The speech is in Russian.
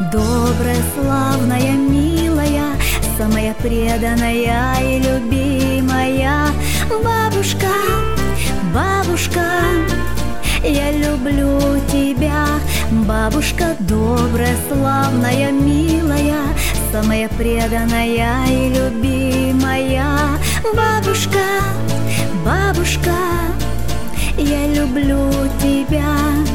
Добрая, славная, милая, самая преданная и любимая бабушка, бабушка, я люблю тебя. Бабушка добрая, славная, милая, самая преданная и любимая бабушка, бабушка, я люблю тебя.